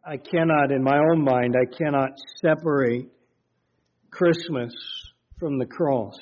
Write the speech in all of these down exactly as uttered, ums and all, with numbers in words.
I cannot, in my own mind, I cannot separate Christmas from the cross.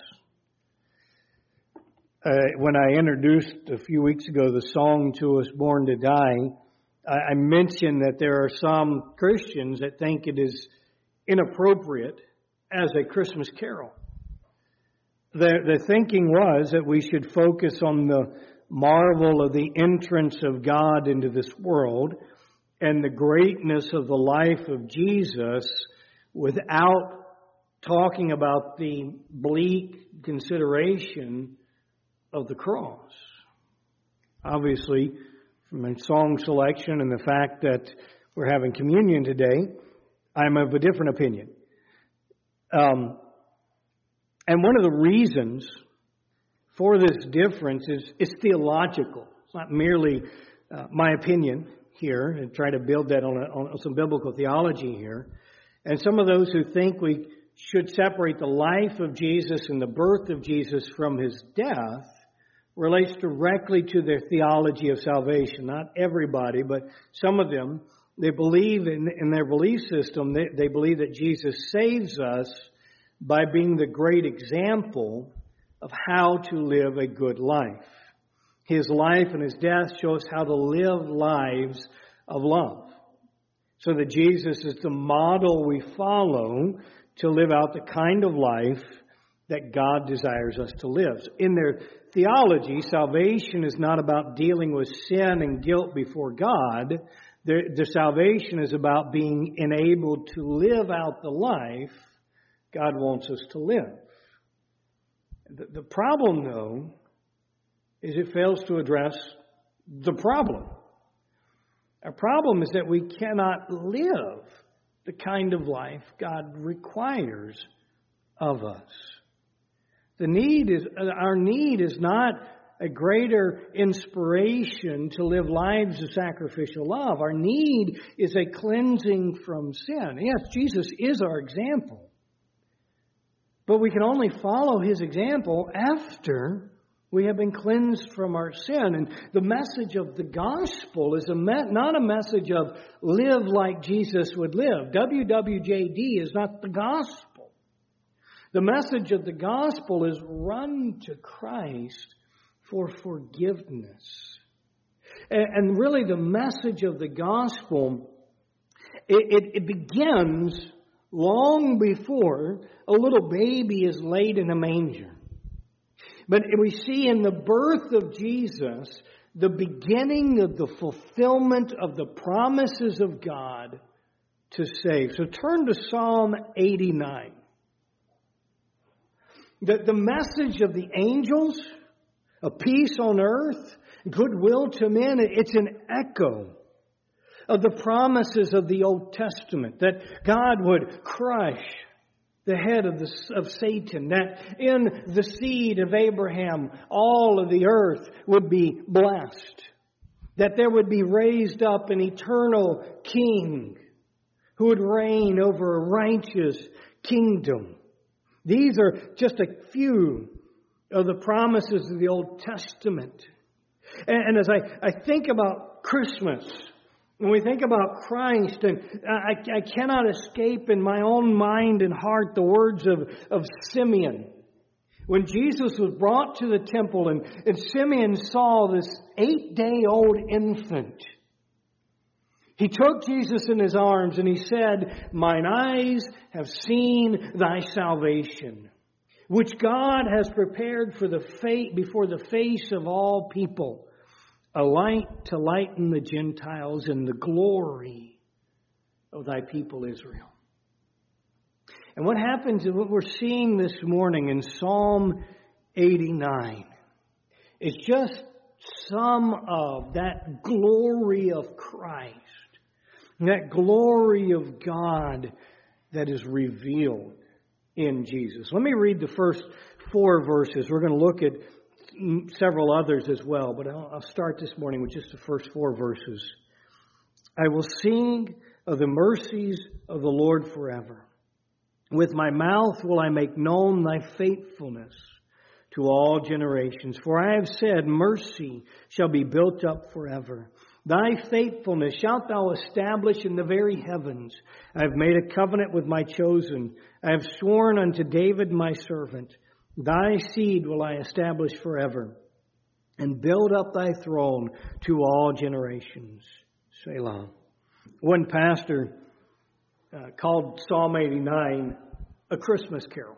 Uh, when I introduced a few weeks ago the song to us, Born to Die, I, I mentioned that there are some Christians that think it is inappropriate as a Christmas carol. The, the thinking was that we should focus on the marvel of the entrance of God into this world and the greatness of the life of Jesus without talking about the bleak consideration of the cross. Obviously, from my song selection and the fact that we're having communion today, I'm of a different opinion. Um, and one of the reasons for this difference is, is theological. It's not merely uh, my opinion here, and try to build that on, a, on some biblical theology here. And some of those who think we should separate the life of Jesus and the birth of Jesus from his death relates directly to their theology of salvation. Not everybody, but some of them, they believe in, in their belief system, they, they believe that Jesus saves us by being the great example of how to live a good life. His life and his death show us how to live lives of love. So that Jesus is the model we follow to live out the kind of life that God desires us to live. In their theology, salvation is not about dealing with sin and guilt before God. The, the salvation is about being enabled to live out the life God wants us to live. The, the problem, though, is it fails to address the problem. Our problem is that we cannot live the kind of life God requires of us. The need is, our need is not a greater inspiration to live lives of sacrificial love. Our need is a cleansing from sin. Yes, Jesus is our example. But we can only follow his example after we have been cleansed from our sin. And the message of the gospel is a me- not a message of live like Jesus would live. W W J D is not the gospel. The message of the gospel is run to Christ for forgiveness. And, and really the message of the gospel, it, it, it begins long before a little baby is laid in a manger. But we see in the birth of Jesus the beginning of the fulfillment of the promises of God to save. So turn to Psalm eighty-nine. The, the message of the angels, a peace on earth, goodwill to men, it's an echo of the promises of the Old Testament, that God would crush the head of, the, of Satan, that in the seed of Abraham, all of the earth would be blessed, that there would be raised up an eternal king who would reign over a righteous kingdom. These are just a few of the promises of the Old Testament. And, and as I, I think about Christmas, when we think about Christ, and I, I cannot escape in my own mind and heart the words of, of Simeon. When Jesus was brought to the temple and, and Simeon saw this eight-day-old infant, he took Jesus in his arms and he said, "Mine eyes have seen thy salvation, which God has prepared for the fa- before the face of all people, a light to lighten the Gentiles and the glory of thy people Israel." And what happens is what we're seeing this morning in Psalm eighty-nine is just some of that glory of Christ, that glory of God that is revealed in Jesus. Let me read the first four verses. We're going to look at several others as well, but I'll, I'll start this morning with just the first four verses. "I will sing of the mercies of the Lord forever. With my mouth will I make known thy faithfulness to all generations. For I have said, mercy shall be built up forever. Thy faithfulness shalt thou establish in the very heavens. I have made a covenant with my chosen. I have sworn unto David my servant. Thy seed will I establish forever, and build up thy throne to all generations. Selah. One pastor uh, called Psalm eighty-nine a Christmas carol.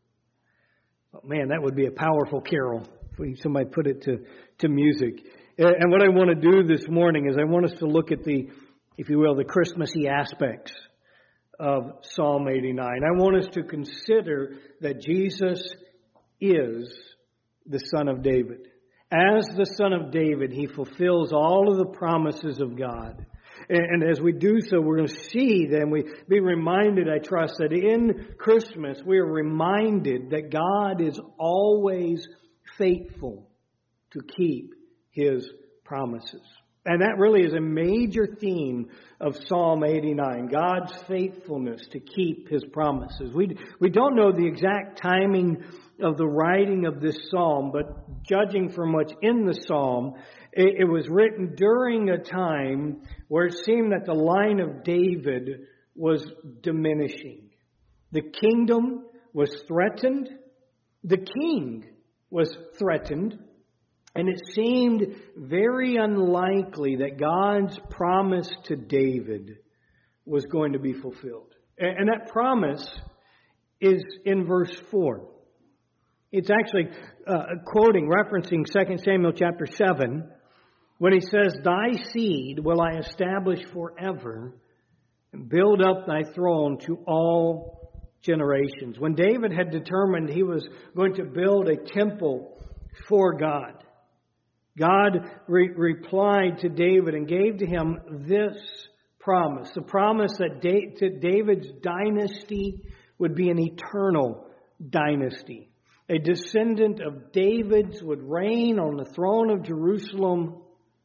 Oh, man, that would be a powerful carol if somebody put it to, to music. And what I want to do this morning is I want us to look at the, if you will, the Christmassy aspects of Psalm eighty-nine. I want us to consider that Jesus is the Son of David. As the Son of David, He fulfills all of the promises of God. And as we do so, we're going to see, then we be reminded, I trust, that in Christmas we are reminded that God is always faithful to keep His promises. And that really is a major theme of Psalm eighty-nine, God's faithfulness to keep His promises. We, we don't know the exact timing of the writing of this psalm, but judging from what's in the psalm, it, it was written during a time where it seemed that the line of David was diminishing. The kingdom was threatened. The king was threatened. And it seemed very unlikely that God's promise to David was going to be fulfilled. And that promise is in verse four. It's actually uh, quoting, referencing Second Samuel chapter seven, when he says, Thy seed will I establish forever, and build up thy throne to all generations. When David had determined he was going to build a temple for God, God re- replied to David and gave to him this promise. The promise that da- to David's dynasty would be an eternal dynasty. A descendant of David's would reign on the throne of Jerusalem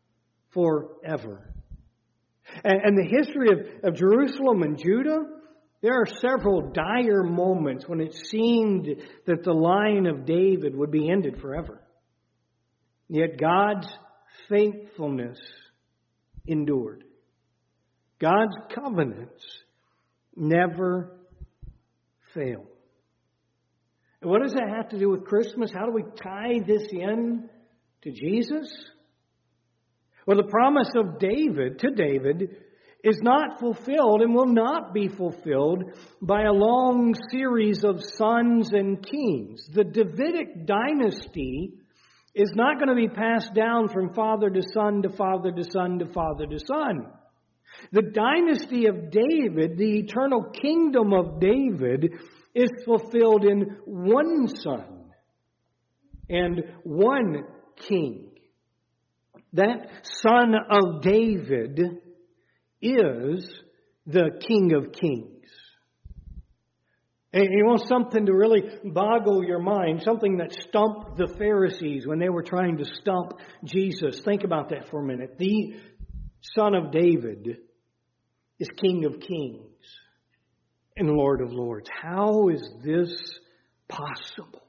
forever. And, and the history of, of Jerusalem and Judah, there are several dire moments when it seemed that the line of David would be ended forever. Yet God's faithfulness endured. God's covenants never fail. And what does that have to do with Christmas? How do we tie this in to Jesus? Well, the promise of David to David is not fulfilled and will not be fulfilled by a long series of sons and kings. The Davidic dynasty is not going to be passed down from father to son to father to son to father to son. The dynasty of David, the eternal kingdom of David, is fulfilled in one son and one king. That Son of David is the King of Kings. And you want something to really boggle your mind, something that stumped the Pharisees when they were trying to stump Jesus. Think about that for a minute. The Son of David is King of Kings and Lord of Lords. How is this possible?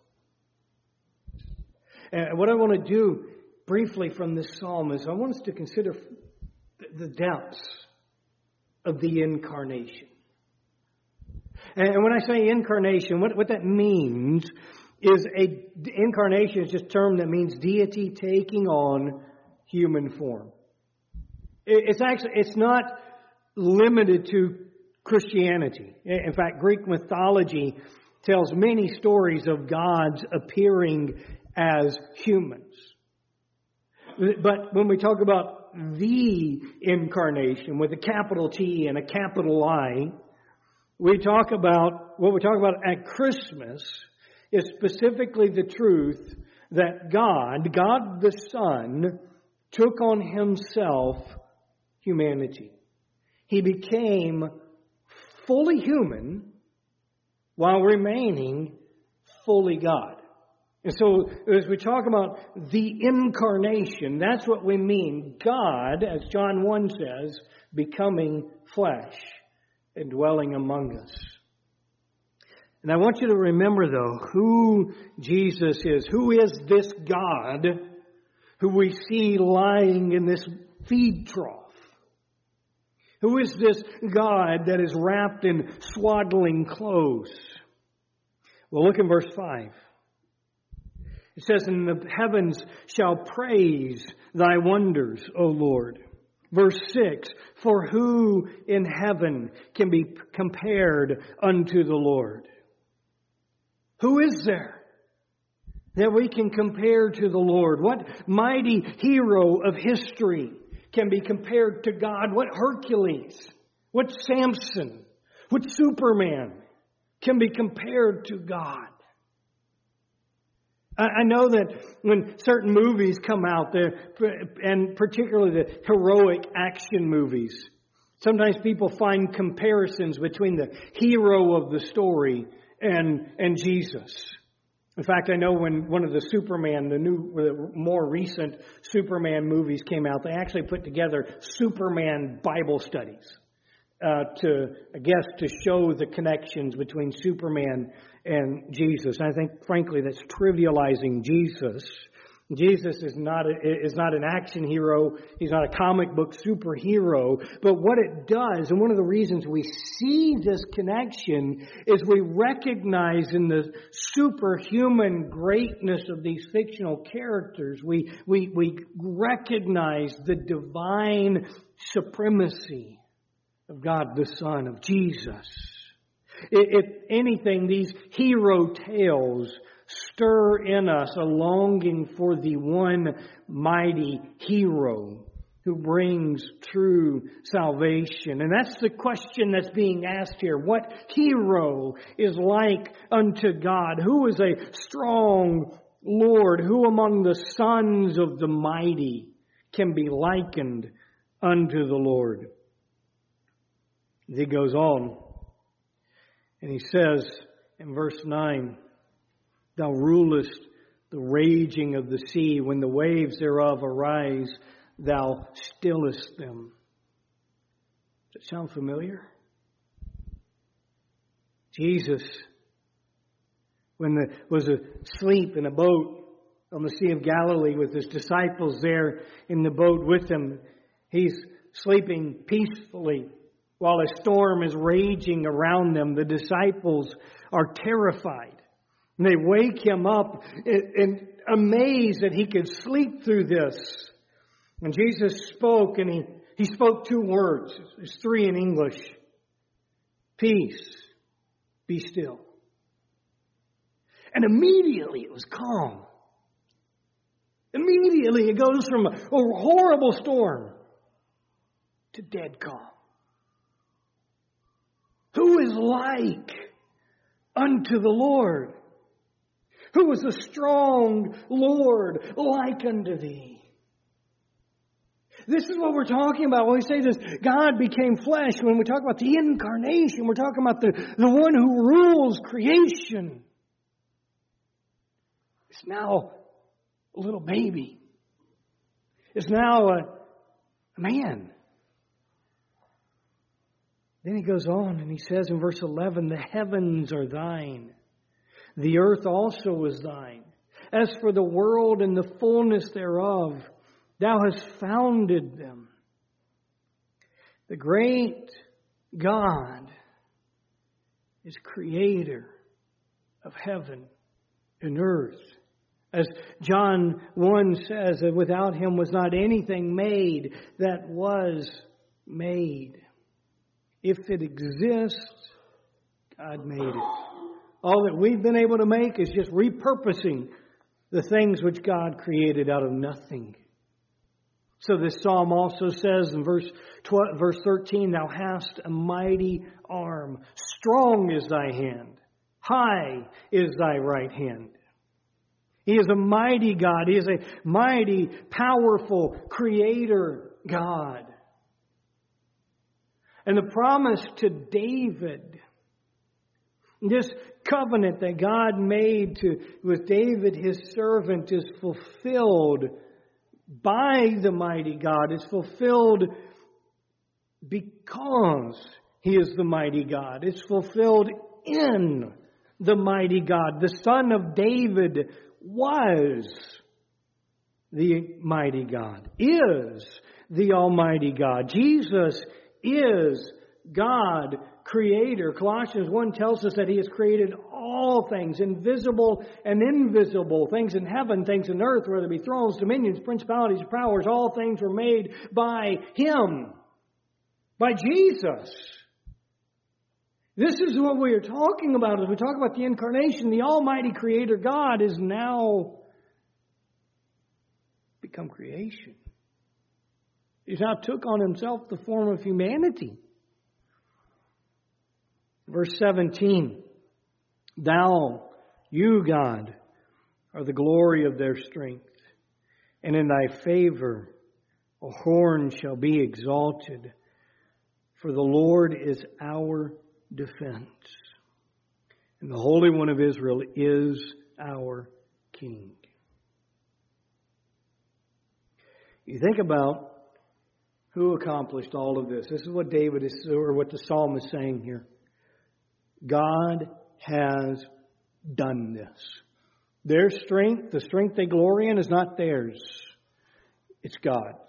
And what I want to do briefly from this psalm is I want us to consider the depths of the incarnation. And when I say incarnation, what, what that means is a incarnation is just a term that means deity taking on human form. It's actually it's not limited to Christianity. In fact, Greek mythology tells many stories of gods appearing as humans. But when we talk about the incarnation with a capital T and a capital I, we talk about, what we talk about at Christmas is specifically the truth that God, God the Son, took on Himself humanity. He became fully human while remaining fully God. And so as we talk about the incarnation, that's what we mean. God, as John one says, becoming flesh and dwelling among us. And I want you to remember, though, who Jesus is. Who is this God who we see lying in this feed trough? Who is this God that is wrapped in swaddling clothes? Well, look in verse five. It says, "And the heavens shall praise thy wonders, O Lord." Verse six, "For who in heaven can be compared unto the Lord?" Who is there that we can compare to the Lord? What mighty hero of history can be compared to God? What Hercules, what Samson, what Superman can be compared to God? I know that when certain movies come out there, and particularly the heroic action movies, sometimes people find comparisons between the hero of the story and, and Jesus. In fact, I know when one of the Superman, the new, the more recent Superman movies came out, they actually put together Superman Bible studies uh, to, I guess, to show the connections between Superman and Jesus. And I think, frankly, that's trivializing Jesus. Jesus is not a, is not an action hero. He's not a comic book superhero. But what it does, and one of the reasons we see this connection, is we recognize in the superhuman greatness of these fictional characters, we we we recognize the divine supremacy of God the Son, of Jesus. If anything, these hero tales stir in us a longing for the one mighty hero who brings true salvation. And that's the question that's being asked here. What hero is like unto God? Who is a strong Lord? Who among the sons of the mighty can be likened unto the Lord? He goes on, and he says in verse nine, "Thou rulest the raging of the sea. When the waves thereof arise, thou stillest them." Does that sound familiar? Jesus, when the, was asleep in a boat on the Sea of Galilee with his disciples there in the boat with him, he's sleeping peacefully while a storm is raging around them. The disciples are terrified. And they wake him up and amazed that he could sleep through this. And Jesus spoke, and he, he spoke two words. There's three in English. Peace, be still. And immediately it was calm. Immediately it goes from a, a horrible storm to dead calm. Who is like unto the Lord? Who is a strong Lord like unto thee? This is what we're talking about when we say this, God became flesh. When we talk about the incarnation, we're talking about the, the one who rules creation. It's now a little baby. It's now a, a man. Then he goes on and he says in verse eleven, "The heavens are thine. The earth also is thine. As for the world and the fullness thereof, thou hast founded them." The great God is creator of heaven and earth. As John one says, that without him was not anything made that was made. If it exists, God made it. All that we've been able to make is just repurposing the things which God created out of nothing. So this psalm also says in verse twelve, verse thirteen, "Thou hast a mighty arm. Strong is thy hand. High is thy right hand." He is a mighty God. He is a mighty, powerful creator God. And the promise to David, this covenant that God made to, with David, his servant, is fulfilled by the mighty God. It's fulfilled because He is the mighty God. It's fulfilled in the mighty God. The Son of David was the mighty God, is the Almighty God. Jesus is God, Creator. Colossians one tells us that He has created all things, invisible and invisible, things in heaven, things in earth, whether it be thrones, dominions, principalities, powers. All things were made by Him, by Jesus. This is what we are talking about as we talk about the incarnation. The Almighty Creator God is now become creation. He's now took on Himself the form of humanity. Verse seventeen, Thou, you, God, are the glory of their strength, and in Thy favor a horn shall be exalted, for the Lord is our defense, and the Holy One of Israel is our King. You think about who accomplished all of this. This is what David is, or what the psalm is saying here. God has done this. Their strength, the strength they glory in, is not theirs. It's God's.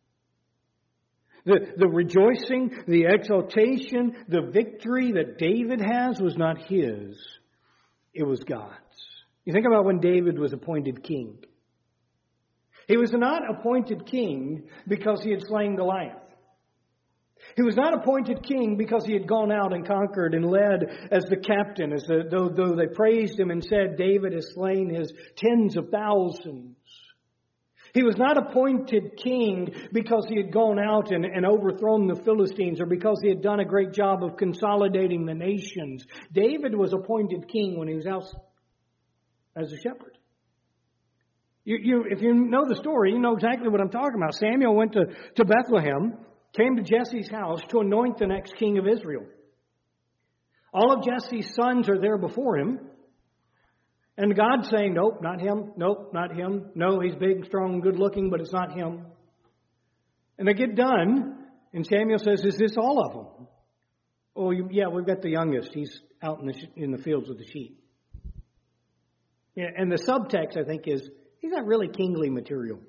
The, the rejoicing, the exaltation, the victory that David has was not his. It was God's. You think about when David was appointed king. He was not appointed king because he had slain Goliath. He was not appointed king because he had gone out and conquered and led as the captain, as the, though, though they praised him and said, David has slain his tens of thousands. He was not appointed king because he had gone out and, and overthrown the Philistines or because he had done a great job of consolidating the nations. David was appointed king when he was out as a shepherd. You, you, if you know the story, you know exactly what I'm talking about. Samuel went to, to Bethlehem, came to Jesse's house to anoint the next king of Israel. All of Jesse's sons are there before him. And God's saying, nope, not him. Nope, not him. No, he's big, strong, good looking, but it's not him. And they get done, and Samuel says, is this all of them? Oh, yeah, we've got the youngest. He's out in the, in the fields with the sheep. Yeah, and the subtext, I think, is he's not really kingly material.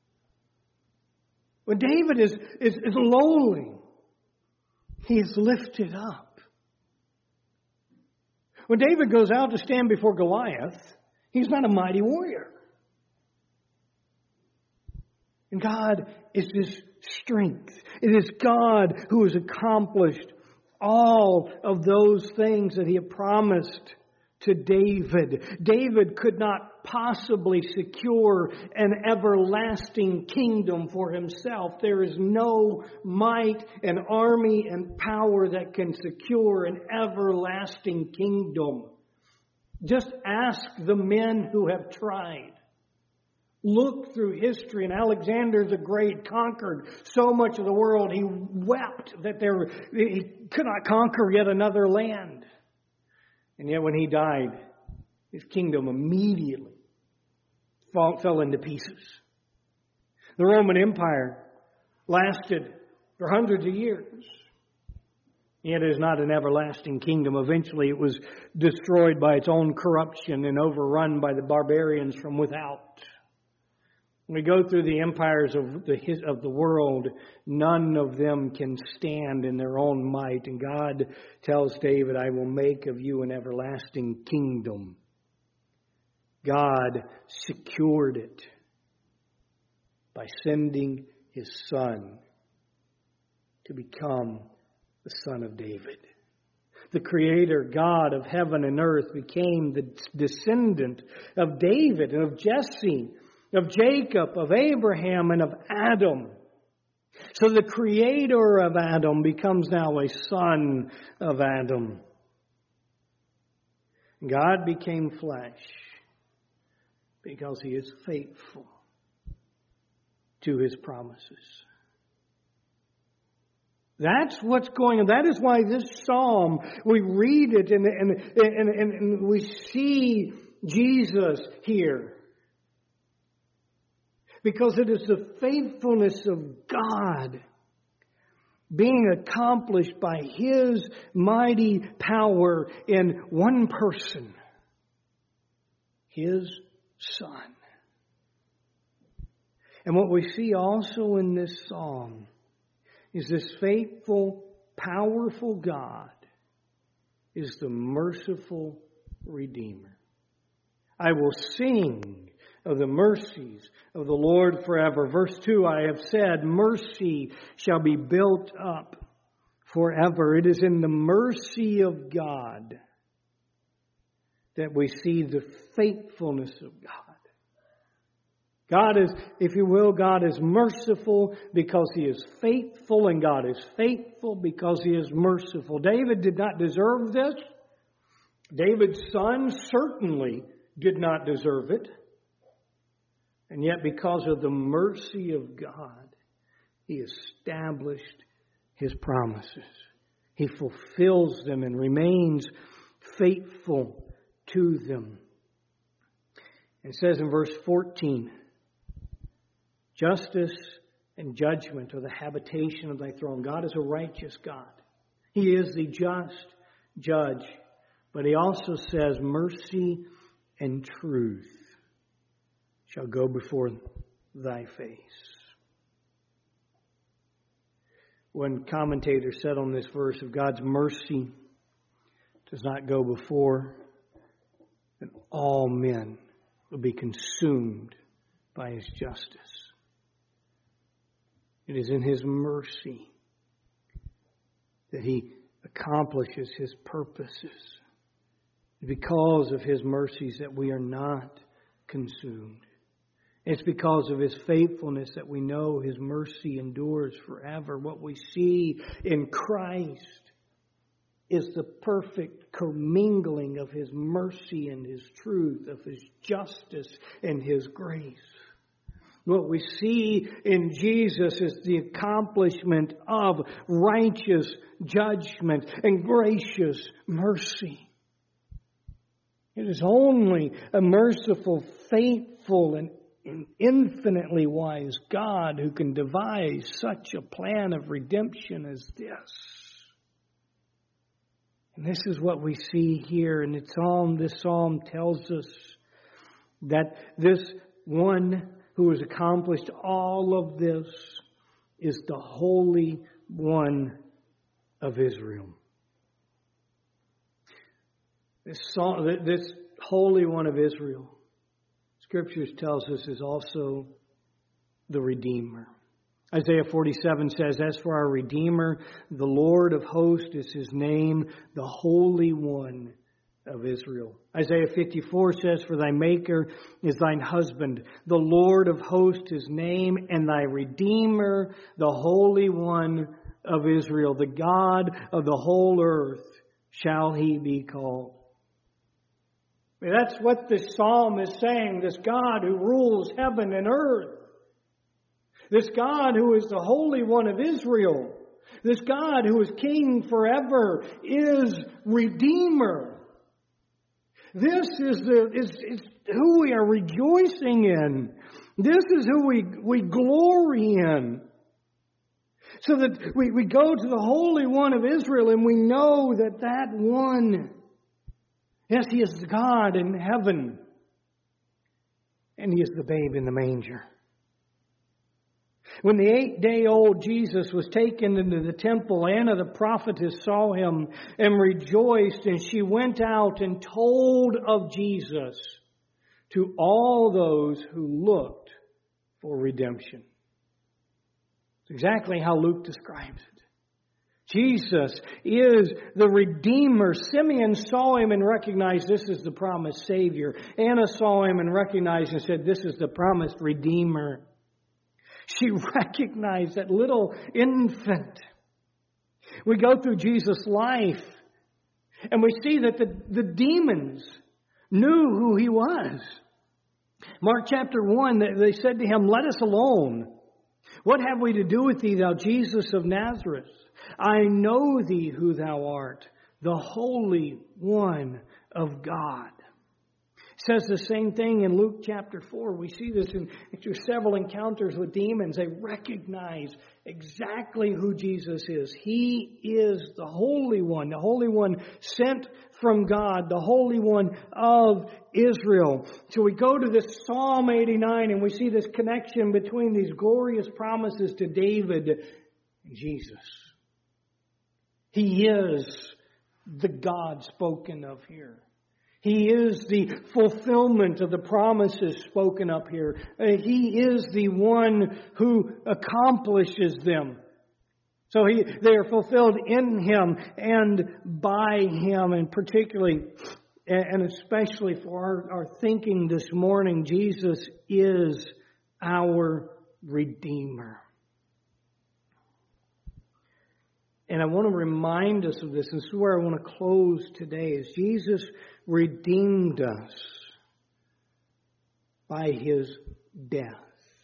When David is, is, is lowly, he is lifted up. When David goes out to stand before Goliath, he's not a mighty warrior. And God is his strength. It is God who has accomplished all of those things that he had promised to David. David could not possibly secure an everlasting kingdom for himself. There is no might and army and power that can secure an everlasting kingdom. Just ask the men who have tried. Look through history, and Alexander the Great conquered so much of the world. He wept that there he could not conquer yet another land. And yet when he died, his kingdom immediately fall, fell into pieces. The Roman Empire lasted for hundreds of years. Yet it is not an everlasting kingdom. Eventually it was destroyed by its own corruption and overrun by the barbarians from without. When we go through the empires of the, of the world, none of them can stand in their own might. And God tells David, I will make of you an everlasting kingdom. God secured it by sending His Son to become the Son of David. The Creator, God of heaven and earth, became the descendant of David and of Jesse, of Jacob, of Abraham, and of Adam. So the Creator of Adam becomes now a son of Adam. God became flesh because He is faithful to His promises. That's what's going on. That is why this psalm, we read it and, and, and, and, and we see Jesus here. Because it is the faithfulness of God being accomplished by His mighty power in one person, His Son. And what we see also in this psalm is this faithful, powerful God is the merciful Redeemer. I will sing of the mercies of the Lord forever. Verse two, I have said, mercy shall be built up forever. It is in the mercy of God that we see the faithfulness of God. God is, if you will, God is merciful because He is faithful, and God is faithful because He is merciful. David did not deserve this. David's son certainly did not deserve it. And yet, because of the mercy of God, He established His promises. He fulfills them and remains faithful to them. It says in verse fourteen, justice and judgment are the habitation of thy throne. God is a righteous God. He is the just judge. But He also says mercy and truth shall go before thy face. One commentator said on this verse, if God's mercy does not go before, then all men will be consumed by His justice. It is in His mercy that He accomplishes His purposes. Because of His mercies that we are not consumed. It's because of His faithfulness that we know His mercy endures forever. What we see in Christ is the perfect commingling of His mercy and His truth, of His justice and His grace. What we see in Jesus is the accomplishment of righteous judgment and gracious mercy. It is only a merciful, faithful, and infinitely wise God who can devise such a plan of redemption as this. And this is what we see here in the psalm. This psalm tells us that this one who has accomplished all of this is the Holy One of Israel. This, psalm, this Holy One of Israel, Scriptures tells us, is also the Redeemer. Isaiah forty-seven says, as for our Redeemer, the Lord of hosts is His name, the Holy One of Israel. Isaiah fifty-four says, for thy Maker is thine husband, the Lord of hosts His name, and thy Redeemer, the Holy One of Israel, the God of the whole earth, shall He be called. That's what this psalm is saying. This God who rules heaven and earth. This God who is the Holy One of Israel. This God who is King forever is Redeemer. This is, the, is, is who we are rejoicing in. This is who we, we glory in. So that we, we go to the Holy One of Israel and we know that that one, yes, He is God in heaven. And He is the babe in the manger. When the eight-day-old Jesus was taken into the temple, Anna the prophetess saw Him and rejoiced, and she went out and told of Jesus to all those who looked for redemption. It's exactly how Luke describes it. Jesus is the Redeemer. Simeon saw Him and recognized this is the promised Savior. Anna saw Him and recognized and said, this is the promised Redeemer. She recognized that little infant. We go through Jesus' life and we see that the, the demons knew who He was. Mark chapter one, they said to Him, let us alone. What have we to do with Thee, Thou Jesus of Nazareth? I know Thee who Thou art, the Holy One of God. says the same thing in Luke chapter four. We see this in through several encounters with demons. They recognize exactly who Jesus is. He is the Holy One, the Holy One sent from God, the Holy One of Israel. So we go to this Psalm eighty-nine and we see this connection between these glorious promises to David and Jesus. He is the God spoken of here. He is the fulfillment of the promises spoken up here. He is the one who accomplishes them. So he, they are fulfilled in Him and by Him. And particularly, and especially for our, our thinking this morning, Jesus is our Redeemer. And I want to remind us of this. This is where I want to close today. Is Jesus redeemed us by His death.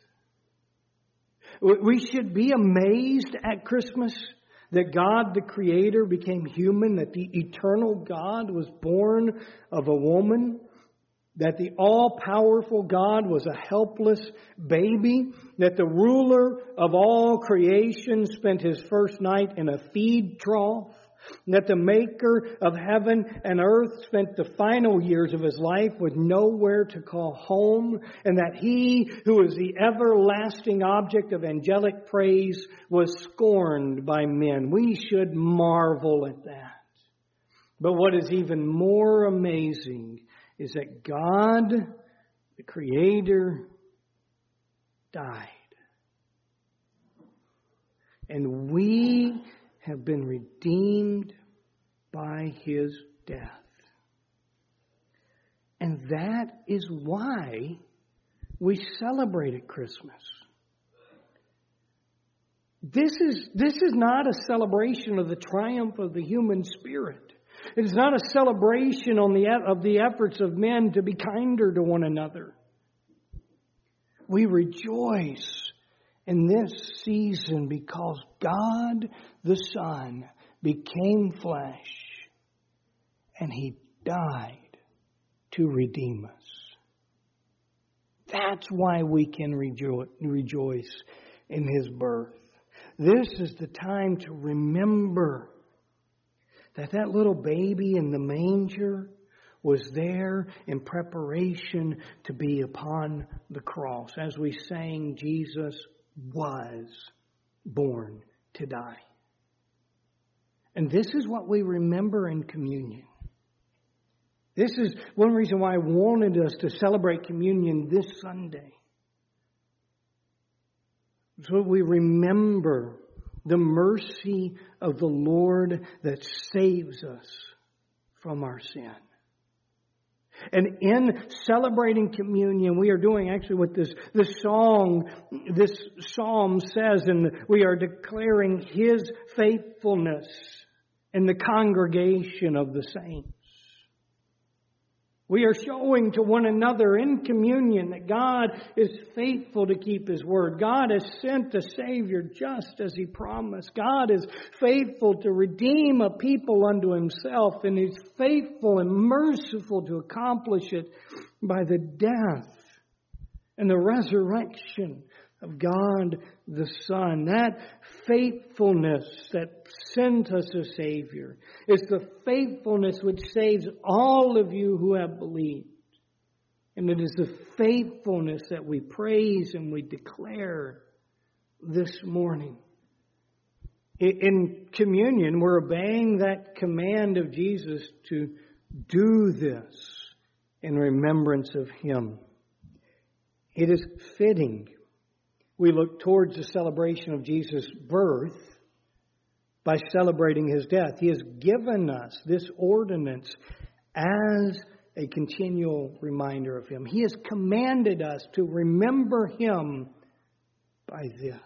We should be amazed at Christmas that God the Creator became human, that the eternal God was born of a woman, that the all-powerful God was a helpless baby, that the ruler of all creation spent His first night in a feed trough, that the maker of heaven and earth spent the final years of His life with nowhere to call home, and that He who is the everlasting object of angelic praise was scorned by men. We should marvel at that. But what is even more amazing is that God, the Creator, died. And we have been redeemed by His death. And that is why we celebrate at Christmas. This is, this is not a celebration of the triumph of the human spirit. It is not a celebration on the, of the efforts of men to be kinder to one another. We rejoice in this season because God the Son became flesh and He died to redeem us. That's why we can rejo- rejoice in His birth. This is the time to remember that that little baby in the manger was there in preparation to be upon the cross. As we sang, Jesus was born to die. And this is what we remember in communion. This is one reason why I wanted us to celebrate communion this Sunday. So we remember the mercy of the Lord that saves us from our sin. And in celebrating communion, we are doing actually what this, this song, this psalm says, and we are declaring His faithfulness in the congregation of the saints. We are showing to one another in communion that God is faithful to keep His word. God has sent a Savior just as He promised. God is faithful to redeem a people unto Himself, and He's faithful and merciful to accomplish it by the death and the resurrection of God the Son. That faithfulness that sent us a Savior is the faithfulness which saves all of you who have believed. And it is the faithfulness that we praise and we declare this morning. In communion, we're obeying that command of Jesus to do this in remembrance of Him. It is fitting. We look towards the celebration of Jesus' birth by celebrating His death. He has given us this ordinance as a continual reminder of Him. He has commanded us to remember Him by this,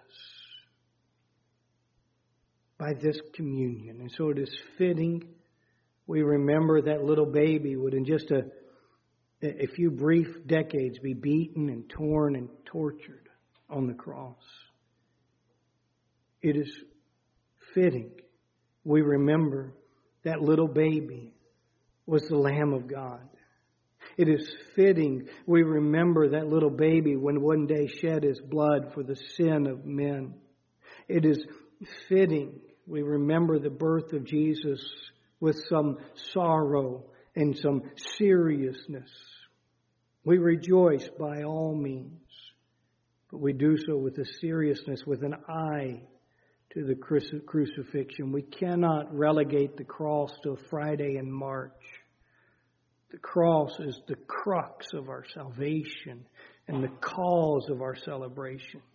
by this communion. And so it is fitting we remember that little baby would in just a, a few brief decades be beaten and torn and tortured on the cross. It is fitting we remember that little baby was the Lamb of God. It is fitting we remember that little baby when one day shed his blood for the sin of men. It is fitting we remember the birth of Jesus with some sorrow and some seriousness. We rejoice by all means, but we do so with a seriousness, with an eye to the crucifixion. We cannot relegate the cross to a Friday in March. The cross is the crux of our salvation and the cause of our celebration.